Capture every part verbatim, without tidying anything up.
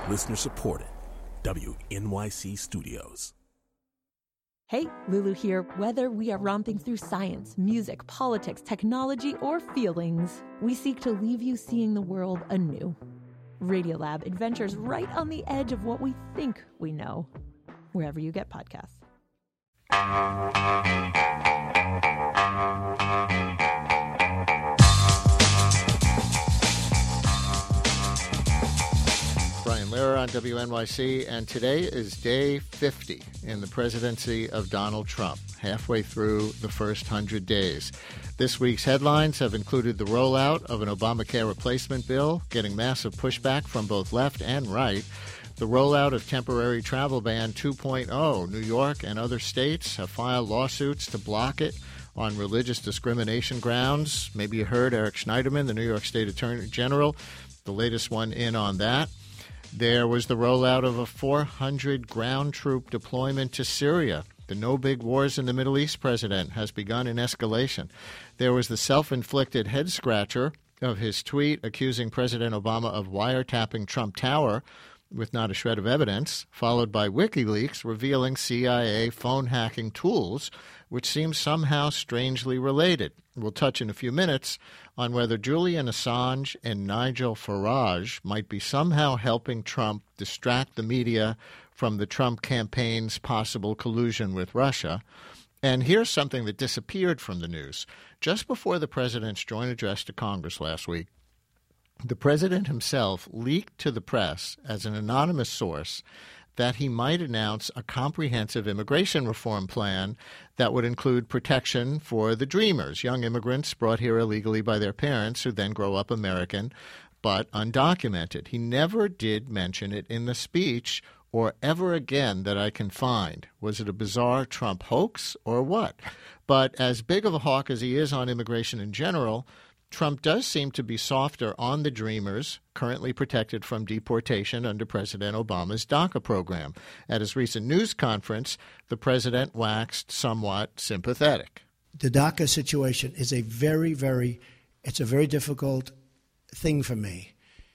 Listener supported. W N Y C Studios. Hey, Lulu here. Whether we are romping through science, music, politics, technology, or feelings, we seek to leave you seeing the world anew. Radiolab adventures right on the edge of what we think we know, wherever you get podcasts. Brian Lehrer on W N Y C, and today is day fifty in the presidency of Donald Trump, halfway through the first one hundred days. This week's headlines have included the rollout of an Obamacare replacement bill, getting massive pushback from both left and right, the rollout of temporary travel ban two point oh. New York and other states have filed lawsuits to block it on religious discrimination grounds. Maybe you heard Eric Schneiderman, the New York State Attorney General, the latest one in on that. There was the rollout of a four hundred ground troop deployment to Syria. The no big wars in the Middle East president has begun in escalation. There was the self-inflicted head-scratcher of his tweet accusing President Obama of wiretapping Trump Tower with not a shred of evidence, followed by WikiLeaks revealing C I A phone hacking tools, which seem somehow strangely related. We'll touch in a few minutes on whether Julian Assange and Nigel Farage might be somehow helping Trump distract the media from the Trump campaign's possible collusion with Russia. And here's something that disappeared from the news. Just before the president's joint address to Congress last week, the president himself leaked to the press as an anonymous source that he might announce a comprehensive immigration reform plan that would include protection for the Dreamers, young immigrants brought here illegally by their parents who then grow up American but undocumented. He never did mention it in the speech or ever again that I can find. Was it a bizarre Trump hoax or what? But as big of a hawk as he is on immigration in general, Trump does seem to be softer on the Dreamers, currently protected from deportation under President Obama's DACA program. At his recent news conference, the president waxed somewhat sympathetic. The DACA situation is a very, very, it's a very difficult thing for me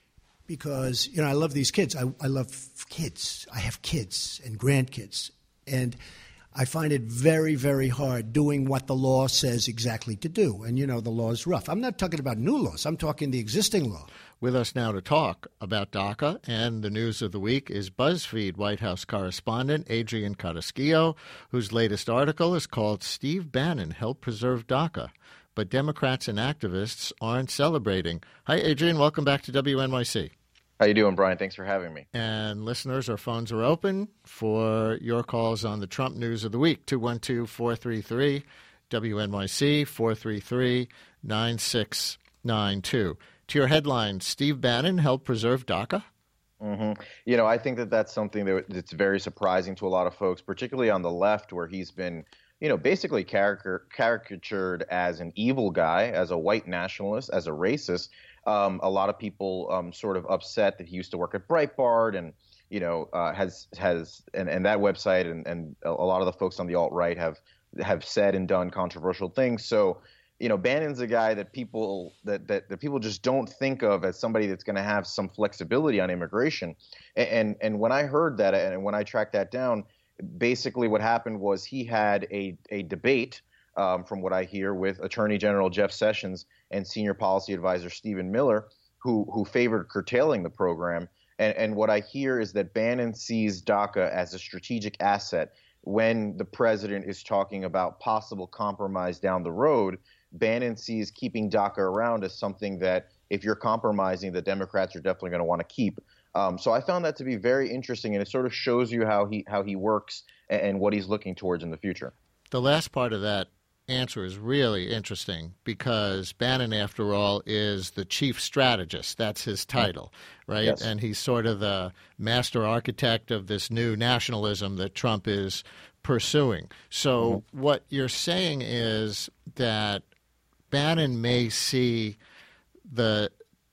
because, you know, I love these kids. I, I love kids. I have kids and grandkids. And I find it very, very hard doing what the law says exactly to do. And, you know, the law is rough. I'm not talking about new laws. I'm talking the existing law. With us now to talk about DACA and the news of the week is BuzzFeed White House correspondent Adrian Carrasquillo, whose latest article is called Steve Bannon Helped Preserve DACA, but Democrats and activists aren't celebrating. Hi, Adrian. Welcome back to W N Y C. How you doing, Brian? Thanks for having me. And listeners, our phones are open for your calls on the Trump news of the week, two one two, four three three, W N Y C, four three three, nine six nine two. To your headline, Steve Bannon helped preserve DACA? Mm-hmm. You know, I think that that's something that that's very surprising to a lot of folks, particularly on the left, where he's been, you know, basically caric- caricatured as an evil guy, as a white nationalist, as a racist. Um, a lot of people um, sort of upset that he used to work at Breitbart and, you know, uh, has has and, and that website and, and a lot of the folks on the alt-right have have said and done controversial things. So, you know, Bannon's a guy that people that that, that people just don't think of as somebody that's going to have some flexibility on immigration. And, and and when I heard that and when I tracked that down, basically what happened was he had a a debate. Um, from what I hear, with Attorney General Jeff Sessions and Senior Policy Advisor Stephen Miller, who who favored curtailing the program. And, and what I hear is that Bannon sees DACA as a strategic asset. When the president is talking about possible compromise down the road, Bannon sees keeping DACA around as something that, if you're compromising, the Democrats are definitely going to want to keep. Um, so I found that to be very interesting, and it sort of shows you how he how he works and, and what he's looking towards in the future. The last part of that answer is really interesting because Bannon, after all, is the chief strategist. That's his title, right? Yes. And he's sort of the master architect of this new nationalism that Trump is pursuing. So mm-hmm. what you're saying is that Bannon may see the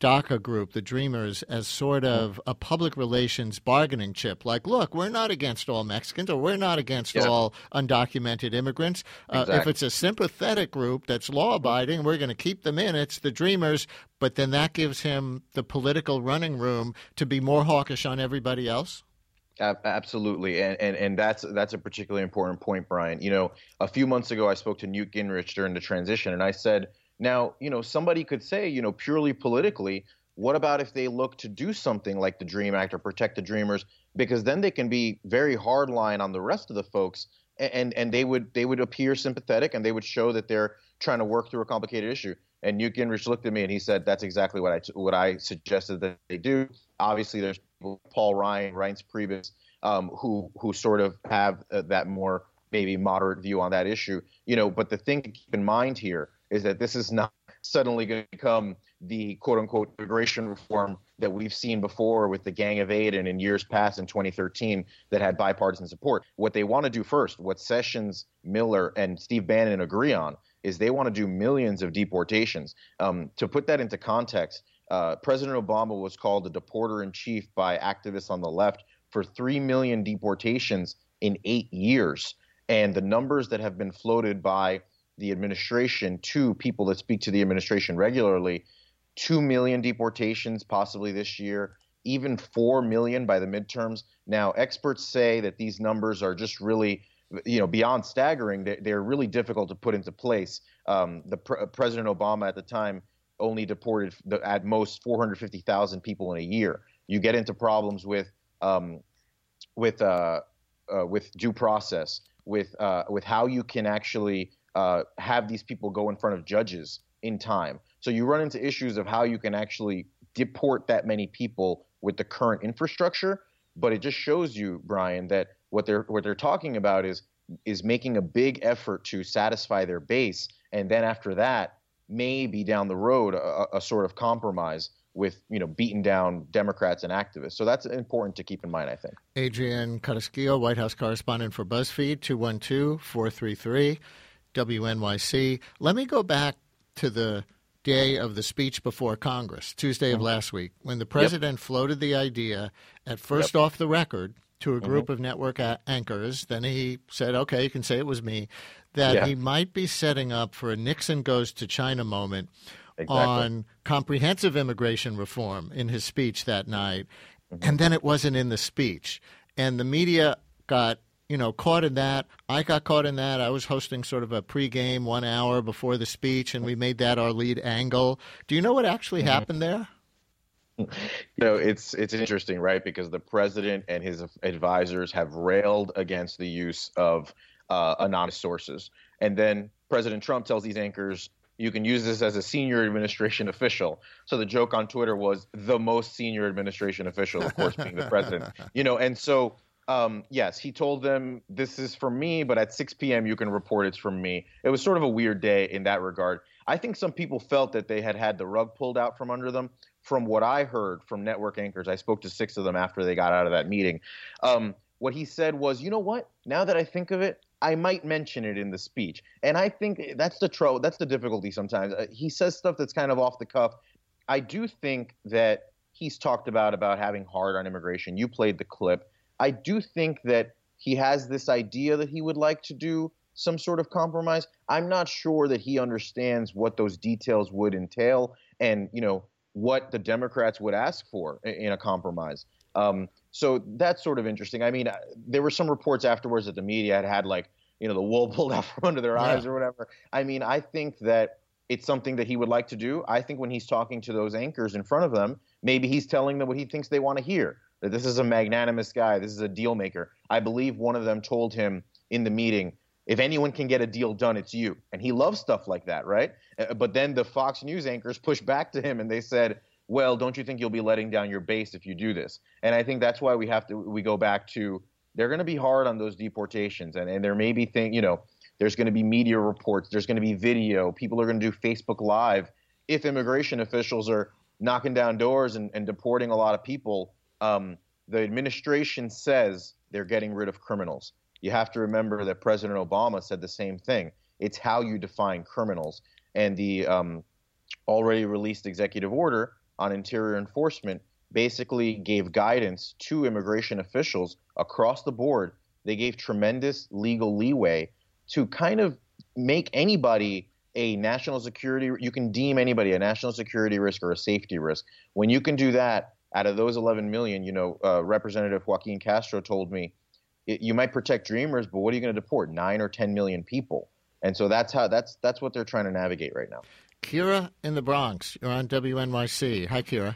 DACA group, the Dreamers, as sort of a public relations bargaining chip. Like, look, we're not against all Mexicans, or we're not against yeah. all undocumented immigrants. Uh, exactly. If it's a sympathetic group that's law-abiding, we're going to keep them in. It's the Dreamers. But then that gives him the political running room to be more hawkish on everybody else? Absolutely, and, and and that's that's a particularly important point, Brian. You know, a few months ago, I spoke to Newt Gingrich during the transition, and I said, now, you know, somebody could say, you know, purely politically, what about if they look to do something like the DREAM Act or protect the Dreamers? Because then they can be very hardline on the rest of the folks, and and they would they would appear sympathetic, and they would show that they're trying to work through a complicated issue. And Newt Gingrich looked at me and he said, that's exactly what I what I suggested that they do. Obviously, there's Paul Ryan, Reince Priebus, um, who who sort of have uh, that more maybe moderate view on that issue. You know, but the thing to keep in mind here is that this is not suddenly going to become the quote unquote immigration reform that we've seen before with the Gang of Eight and in years past in twenty thirteen that had bipartisan support. What they want to do first, what Sessions, Miller, and Steve Bannon agree on, is they want to do millions of deportations. Um, to put that into context, uh, President Obama was called a deporter-in-chief by activists on the left for three million deportations in eight years. And the numbers that have been floated by the administration to people that speak to the administration regularly, two million deportations possibly this year, even four million by the midterms. Now, experts say that these numbers are just really you know, beyond staggering. They're, they're really difficult to put into place. Um, the pre- President Obama at the time only deported the, at most four hundred fifty thousand people in a year. You get into problems with um, with uh, uh, with due process, with uh, with how you can actually uh, have these people go in front of judges in time. So you run into issues of how you can actually deport that many people with the current infrastructure. But it just shows you, Brian, that what they're what they're talking about is is making a big effort to satisfy their base, and then after that, maybe down the road, a, a sort of compromise with you know beaten down Democrats and activists. So that's important to keep in mind, I think. Adrian Carrasquillo, White House correspondent for BuzzFeed, two one two, four three three, W N Y C. Let me go back to the day of the speech before Congress, Tuesday of last week, when the president yep. floated the idea, at first yep. off the record, to a group mm-hmm. of network a- anchors. Then he said, okay, you can say it was me, that yeah. he might be setting up for a Nixon goes to China moment exactly. on comprehensive immigration reform in his speech that night. Mm-hmm. And then it wasn't in the speech. And the media got you know, caught in that. I got caught in that. I was hosting sort of a pregame one hour before the speech, and we made that our lead angle. Do you know what actually mm-hmm. happened there? You know, it's it's interesting, right? Because the president and his advisors have railed against the use of uh, anonymous sources. And then President Trump tells these anchors, you can use this as a senior administration official. So the joke on Twitter was the most senior administration official, of course, being the president. You know, and so Um, yes, he told them this is from me, but at six p.m. you can report it's from me. It was sort of a weird day in that regard. I think some people felt that they had had the rug pulled out from under them. From what I heard from network anchors, I spoke to six of them after they got out of that meeting. Um, what he said was, you know what? Now that I think of it, I might mention it in the speech. And I think that's the trouble. That's the difficulty sometimes. Uh, he says stuff that's kind of off the cuff. I do think that he's talked about about having hard on immigration. You played the clip. I do think that he has this idea that he would like to do some sort of compromise. I'm not sure that he understands what those details would entail and, you know, what the Democrats would ask for in a compromise. Um, so that's sort of interesting. I mean, there were some reports afterwards that the media had had, like, you know, the wool pulled out from under their yeah. eyes or whatever. I mean, I think that it's something that he would like to do. I think when he's talking to those anchors in front of them, maybe he's telling them what he thinks they want to hear. That this is a magnanimous guy. This is a deal maker. I believe one of them told him in the meeting, if anyone can get a deal done, it's you. And he loves stuff like that, right? But then the Fox News anchors pushed back to him and they said, well, don't you think you'll be letting down your base if you do this? And I think that's why we have to, we go back to, they're going to be hard on those deportations. And, and there may be things, you know, there's going to be media reports. There's going to be video. People are going to do Facebook Live. If immigration officials are knocking down doors and, and deporting a lot of people, Um, the administration says they're getting rid of criminals. You have to remember that President Obama said the same thing. It's how you define criminals. And the um, already released executive order on Interior Enforcement basically gave guidance to immigration officials across the board. They gave tremendous legal leeway to kind of make anybody a national security, you can deem anybody a national security risk or a safety risk. When you can do that, out of those eleven million, you know, uh, Representative Joaquin Castro told me, it, you might protect Dreamers, but what are you going to deport? Nine or ten million people. And so that's how that's that's what they're trying to navigate right now. Kira in the Bronx, you're on W N Y C. Hi, Kira.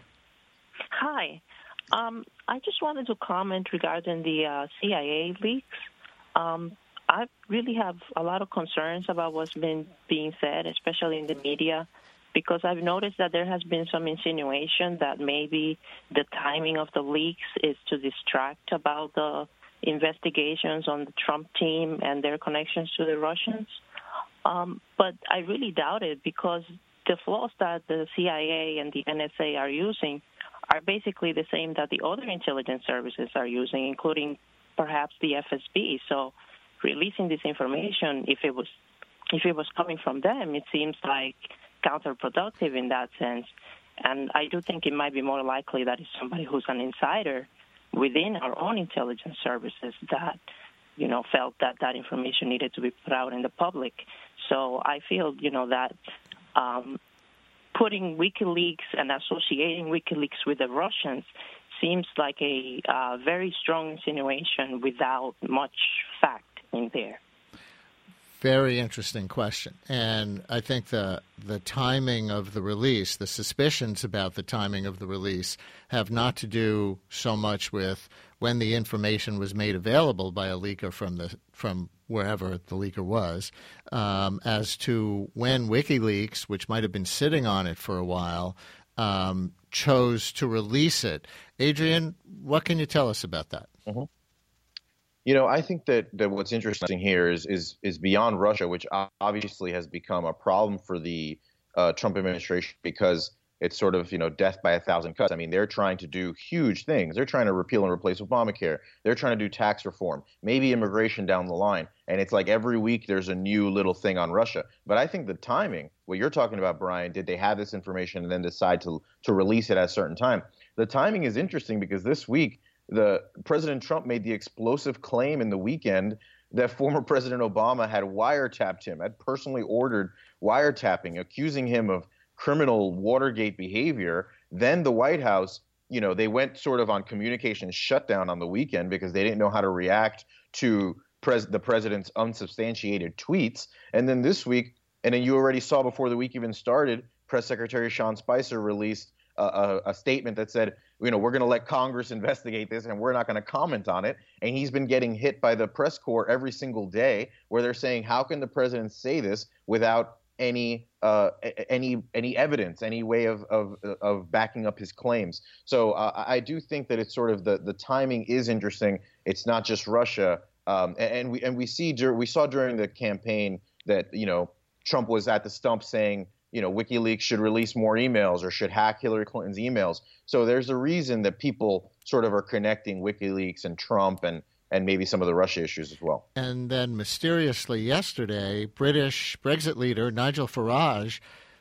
Hi. Um, I just wanted to comment regarding the uh, C I A leaks. Um, I really have a lot of concerns about what's been being said, especially in the media, because I've noticed that there has been some insinuation that maybe the timing of the leaks is to distract about the investigations on the Trump team and their connections to the Russians. Um, but I really doubt it, because the flaws that the C I A and the N S A are using are basically the same that the other intelligence services are using, including perhaps the F S B. So releasing this information, if it was if it was coming from them, it seems like counterproductive in that sense. And I do think it might be more likely that it's somebody who's an insider within our own intelligence services that, you know, felt that that information needed to be put out in the public. So I feel, you know, that um, putting WikiLeaks and associating WikiLeaks with the Russians seems like a uh, very strong insinuation without much fact in there. Very interesting question. And I think the the timing of the release, the suspicions about the timing of the release, have not to do so much with when the information was made available by a leaker from the from wherever the leaker was, um, as to when WikiLeaks, which might have been sitting on it for a while, um, chose to release it. Adrian, what can you tell us about that? Mm-hmm. You know, I think that, that what's interesting here is is is beyond Russia, which obviously has become a problem for the uh, Trump administration because it's sort of, you know, death by a thousand cuts. I mean, they're trying to do huge things. They're trying to repeal and replace Obamacare. They're trying to do tax reform, maybe immigration down the line. And it's like every week there's a new little thing on Russia. But I think the timing, what you're talking about, Brian, did they have this information and then decide to to release it at a certain time? The timing is interesting because this week, the President Trump made the explosive claim in the weekend that former President Obama had wiretapped him, had personally ordered wiretapping, accusing him of criminal Watergate behavior. Then the White House, you know, they went sort of on communication shutdown on the weekend because they didn't know how to react to pres- the president's unsubstantiated tweets. And then this week, and then you already saw before the week even started, Press Secretary Sean Spicer released a, a, a statement that said, you know, we're going to let Congress investigate this and we're not going to comment on it. And he's been getting hit by the press corps every single day where they're saying, how can the president say this without any uh, any any evidence, any way of, of of backing up his claims? So uh, I do think that it's sort of the the timing is interesting. It's not just Russia. Um, and, and we and we see we saw during the campaign that, you know, Trump was at the stump saying, you know, WikiLeaks should release more emails or should hack Hillary Clinton's emails. So there's a reason that people sort of are connecting WikiLeaks and Trump and, and maybe some of the Russia issues as well. And then mysteriously yesterday, British Brexit leader Nigel Farage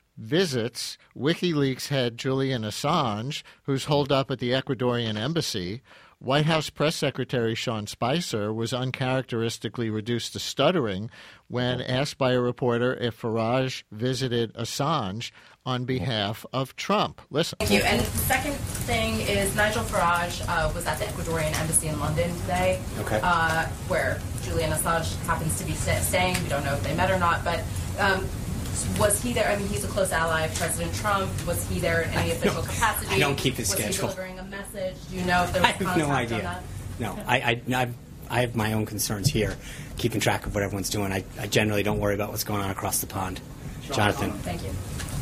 visits WikiLeaks head Julian Assange, who's holed up at the Ecuadorian embassy. White House Press Secretary Sean Spicer was uncharacteristically reduced to stuttering when asked by a reporter if Farage visited Assange on behalf of Trump. Listen. Thank you. And the second thing is Nigel Farage uh, was at the Ecuadorian embassy in London today, okay. uh, where Julian Assange happens to be staying. We don't know if they met or not, but um, was he there? I mean, he's a close ally of President Trump. Was he there in any official no, capacity? I don't keep his was schedule. Was he delivering a message? Do you know if there was I have contact no idea. on that? No, I, I, I, I have my own concerns here, keeping track of what everyone's doing. I, I generally don't worry about what's going on across the pond. Jonathan. Thank you.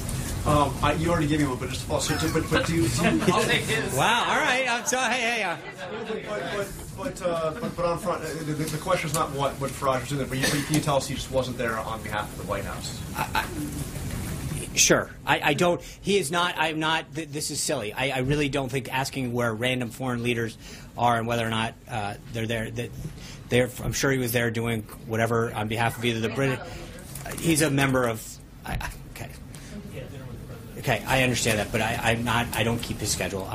Um, I, you already gave me one, but just to follow. So, but, but do you? Do you I'll take his. Wow. All right. I'm so, hey, hey. Uh, but, but, but, uh, but, but on front, uh, the, the question is not what what Farage was doing there, but you, can you tell us he just wasn't there on behalf of the White House? I, I, Sure. I, I don't. He is not. I'm not. Th- this is silly. I, I really don't think asking where random foreign leaders are and whether or not uh, they're there. That they're. I'm sure he was there doing whatever on behalf of either the British. Uh, he's a member of. I, I, okay. Okay, I understand that, but I, I'm not. I don't keep his schedule.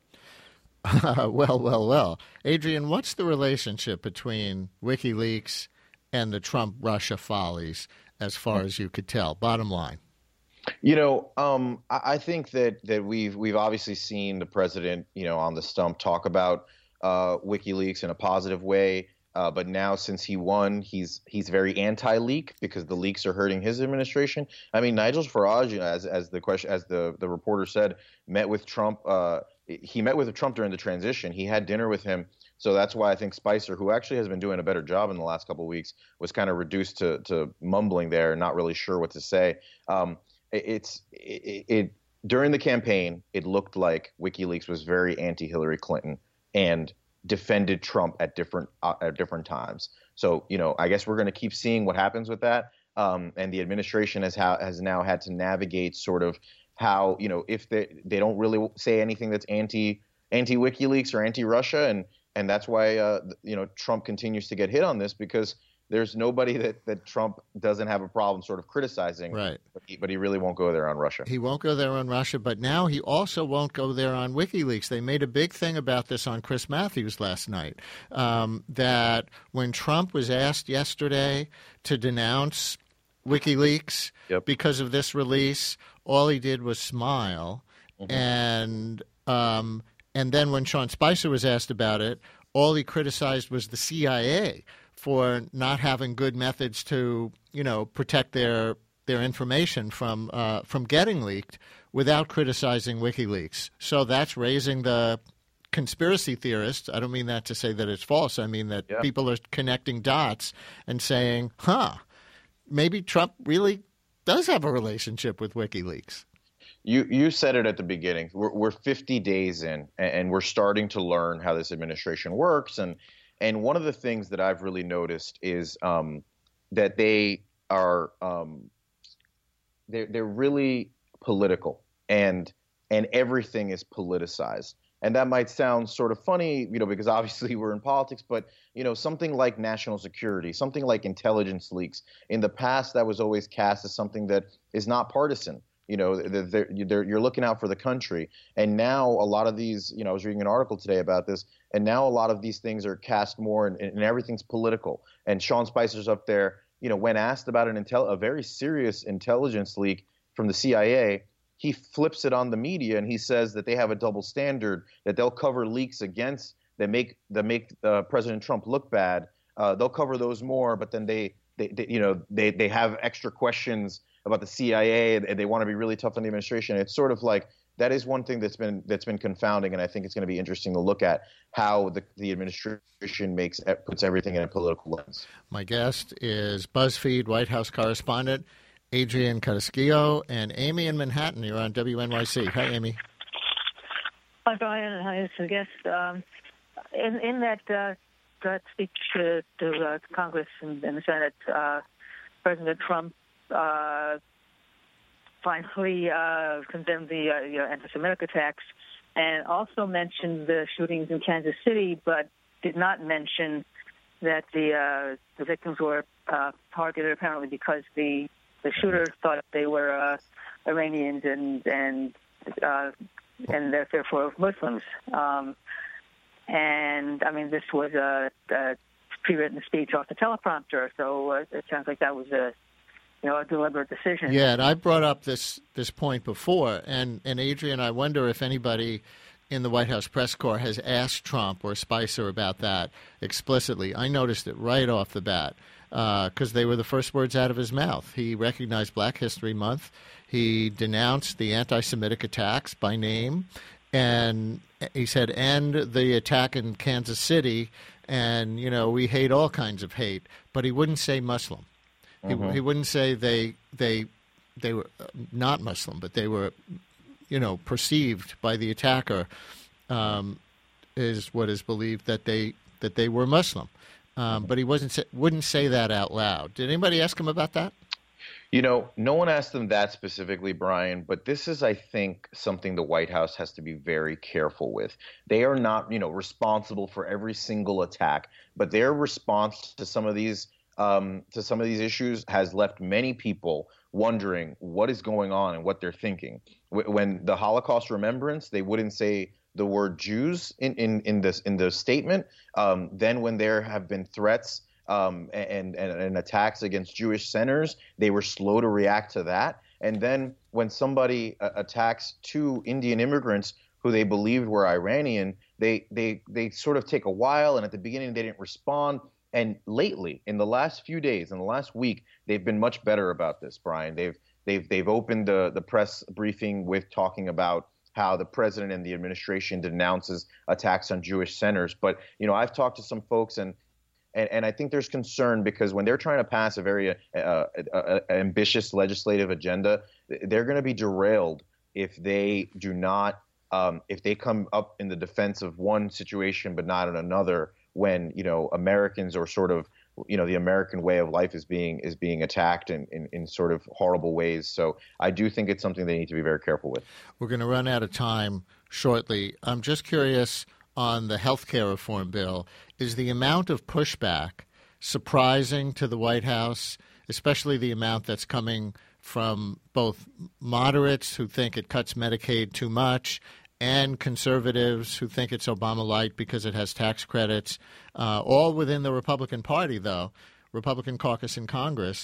Uh, well, well, well. Adrian, what's the relationship between WikiLeaks and the Trump-Russia follies, as far as you could tell? Bottom line. You know, um, I, I think that that we've we've obviously seen the president, you know, on the stump talk about uh, WikiLeaks in a positive way. Uh, but now, since he won, he's he's very anti-leak because the leaks are hurting his administration. I mean, Nigel Farage, as as the question, as the the reporter said, met with Trump. Uh, he met with Trump during the transition. He had dinner with him. So that's why I think Spicer, who actually has been doing a better job in the last couple of weeks, was kind of reduced to to mumbling there, not really sure what to say. Um, it, it's it, it during the campaign, it looked like WikiLeaks was very anti-Hillary Clinton and defended Trump at different uh, at different times. So, you know, I guess we're going to keep seeing what happens with that. Um, and the administration has ha- has now had to navigate sort of how, you know, if they they don't really say anything that's anti anti WikiLeaks or anti Russia, and and that's why uh, you know, Trump continues to get hit on this, because there's nobody that, that Trump doesn't have a problem sort of criticizing, right? But he, but he really won't go there on Russia. He won't go there on Russia, but now he also won't go there on WikiLeaks. They made a big thing about this on Chris Matthews last night, um, that when Trump was asked yesterday to denounce WikiLeaks yep. because of this release, all he did was smile. Mm-hmm. And um, and then when Sean Spicer was asked about it, all he criticized was the C I A for not having good methods to, you know, protect their their information from uh, from getting leaked without criticizing WikiLeaks. So that's raising the conspiracy theorists. I don't mean that to say that it's false. I mean that yeah. people are connecting dots and saying, huh, maybe Trump really does have a relationship with WikiLeaks. You you said it at the beginning. We're, we're fifty days in, and we're starting to learn how this administration works. And and one of the things that I've really noticed is um, that they are um, they're they're really political, and and everything is politicized. And that might sound sort of funny, you know, because obviously we're in politics, but, you know, something like national security, something like intelligence leaks, in the past that was always cast as something that is not partisan. You know, they're, they're, you're looking out for the country. And now a lot of these, you know, I was reading an article today about this, and now a lot of these things are cast more, and, and everything's political. And Sean Spicer's up there, you know, when asked about an intel, a very serious intelligence leak from the C I A, he flips it on the media and he says that they have a double standard, that they'll cover leaks against that make that make uh, President Trump look bad. Uh, they'll cover those more, but then they, they, they you know, they, they have extra questions about the C I A, and they want to be really tough on the administration. It's sort of like that is one thing that's been that's been confounding, and I think it's going to be interesting to look at how the, the administration makes puts everything in a political lens. My guest is BuzzFeed White House correspondent Adrian Carrasquillo, and Amy in Manhattan. You're on W N Y C. Hi, Amy. Hi, Brian, and hi to the guest. Um, in, in that, uh, that speech to, to uh, Congress and, and the Senate, uh, President Trump uh, finally uh, condemned the uh, you know, anti-Semitic attacks and also mentioned the shootings in Kansas City, but did not mention that the uh, the victims were uh, targeted apparently because the the shooter thought they were uh, Iranians and and uh, and therefore Muslims. Um, and I mean, this was a, a pre-written speech off the teleprompter, so uh, it sounds like that was a you know a deliberate decision. Yeah, and I brought up this this point before, and and Adrian, I wonder if anybody in the White House press corps has asked Trump or Spicer about that explicitly. I noticed it right off the bat, because uh, they were the first words out of his mouth. He recognized Black History Month. He denounced the anti-Semitic attacks by name, and he said, "End the attack in Kansas City." And, you know, we hate all kinds of hate, but he wouldn't say Muslim. Mm-hmm. He, he wouldn't say they they they were not Muslim, but they were, you know, perceived by the attacker um, is what is believed that they that they were Muslim. Um, but he wasn't wouldn't say that out loud. Did anybody ask him about that? You know, no one asked them that specifically, Brian, but this is, I think, something the White House has to be very careful with. They are not, you know, responsible for every single attack, but their response to some of these um, to some of these issues has left many people wondering what is going on and what they're thinking. When the Holocaust remembrance, they wouldn't say the word Jews in, in, in this in the statement. Um, then when there have been threats um, and, and, and attacks against Jewish centers, they were slow to react to that. And then when somebody uh, attacks two Indian immigrants who they believed were Iranian, they, they, they sort of take a while, and at the beginning they didn't respond. And lately, in the last few days, in the last week, they've been much better about this, Brian. They've they've they've opened the, the press briefing with talking about how the president and the administration denounces attacks on Jewish centers. But, you know, I've talked to some folks, and and, and I think there's concern because when they're trying to pass a very uh, uh, uh, ambitious legislative agenda, they're going to be derailed if they do not, um, if they come up in the defense of one situation but not in another, when, you know, Americans or sort of, you know, the American way of life is being is being attacked in, in, in sort of horrible ways. So I do think it's something they need to be very careful with. We're going to run out of time shortly. I'm just curious on the health care reform bill. Is the amount of pushback surprising to the White House, especially the amount that's coming from both moderates who think it cuts Medicaid too much and conservatives who think it's Obama-light because it has tax credits, uh, all within the Republican Party, though, Republican caucus in Congress?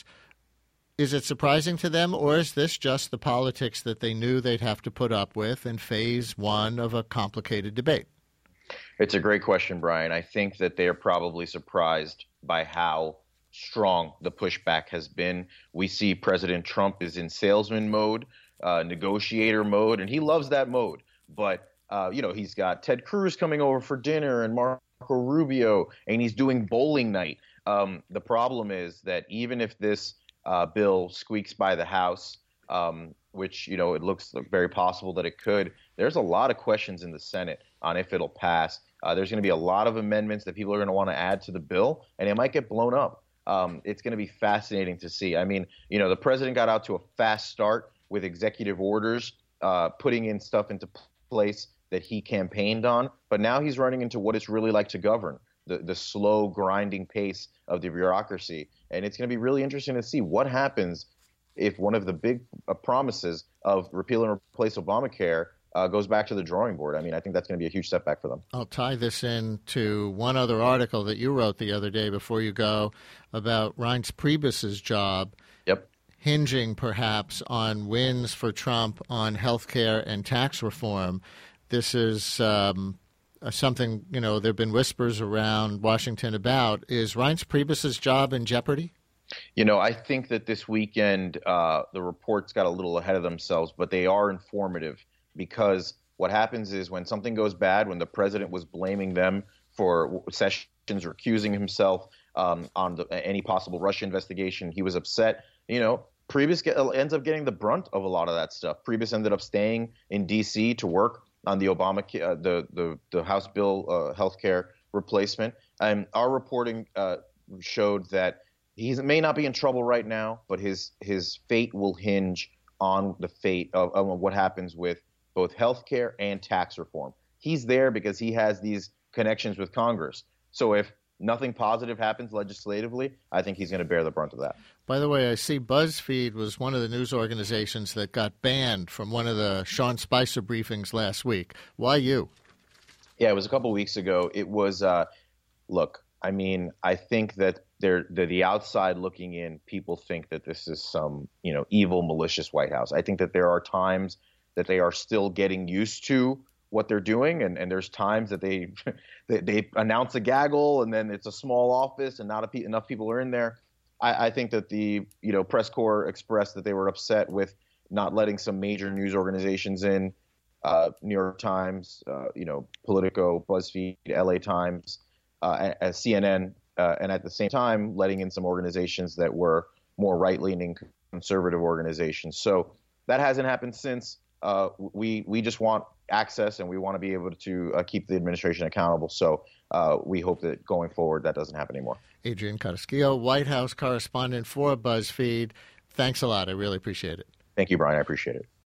Is it surprising to them, or is this just the politics that they knew they'd have to put up with in phase one of a complicated debate? It's a great question, Brian. I think that they're probably surprised by how strong the pushback has been. We see President Trump is in salesman mode, uh, negotiator mode, and he loves that mode. But, uh, you know, he's got Ted Cruz coming over for dinner and Marco Rubio, and he's doing bowling night. Um, the problem is that even if this uh, bill squeaks by the House, um, which, you know, it looks very possible that it could, there's a lot of questions in the Senate on if it'll pass. Uh, there's going to be a lot of amendments that people are going to want to add to the bill, and it might get blown up. Um, it's going to be fascinating to see. I mean, you know, the president got out to a fast start with executive orders, uh, putting in stuff into place that he campaigned on, but now he's running into what it's really like to govern, the, the slow grinding pace of the bureaucracy. And it's going to be really interesting to see what happens if one of the big uh, promises of repeal and replace Obamacare uh, goes back to the drawing board. I mean, I think that's going to be a huge setback for them. I'll tie this in to one other article that you wrote the other day before you go about Reince Priebus's job. Yep. Hinging perhaps on wins for Trump on health care and tax reform. This is um, something, you know, there have been whispers around Washington about. Is Reince Priebus's job in jeopardy? You know, I think that this weekend uh, the reports got a little ahead of themselves, but they are informative because what happens is when something goes bad, when the president was blaming them for Sessions recusing himself um, on the, any possible Russia investigation, he was upset. You know, Priebus get, ends up getting the brunt of a lot of that stuff. Priebus ended up staying in D C to work on the Obama, uh, the, the the House bill, uh, healthcare replacement. And our reporting uh, showed that he may not be in trouble right now, but his his fate will hinge on the fate of, of what happens with both healthcare and tax reform. He's there because he has these connections with Congress. So if nothing positive happens legislatively, I think he's going to bear the brunt of that. By the way, I see BuzzFeed was one of the news organizations that got banned from one of the Sean Spicer briefings last week. Why you? Yeah, it was a couple weeks ago. It was, uh, look, I mean, I think that they're, they're the outside looking in, people think that this is some, you know, evil, malicious White House. I think that there are times that they are still getting used to what they're doing, and, and there's times that they, they they announce a gaggle and then it's a small office and not a, enough people are in there. I, I think that the you know press corps expressed that they were upset with not letting some major news organizations in, uh, New York Times, uh, you know, Politico, BuzzFeed, L A Times, uh, as C N N, uh, and at the same time letting in some organizations that were more right-leaning conservative organizations. So that hasn't happened since. Uh, we we just want access, and we want to be able to uh, keep the administration accountable. So uh, we hope that going forward that doesn't happen anymore. Adrian Carrasquillo, White House correspondent for BuzzFeed. Thanks a lot. I really appreciate it. Thank you, Brian. I appreciate it.